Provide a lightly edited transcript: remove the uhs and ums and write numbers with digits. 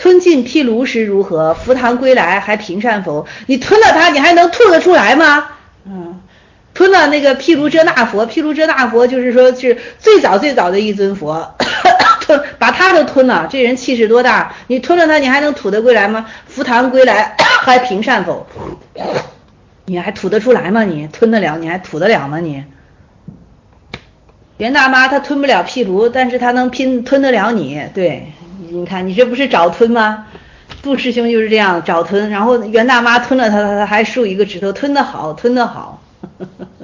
吞尽毗卢时如何？扶堂归来还平善否？你吞了它，你还能吐得出来吗？吞了那个毗卢遮那佛，毗卢遮那佛就是说是最早的一尊佛，把他都吞了，这人气势多大？你吞了他，你还能吐得归来吗？扶堂归来还平善否？你还吐得出来吗？你吞得了，你还吐得了吗？你袁大妈她吞不了毗卢，但是她能吞得了你。对，你看你这不是找吞吗？杜师兄就是这样找吞，然后袁大妈吞了他还竖一个指头，吞得好，吞得好。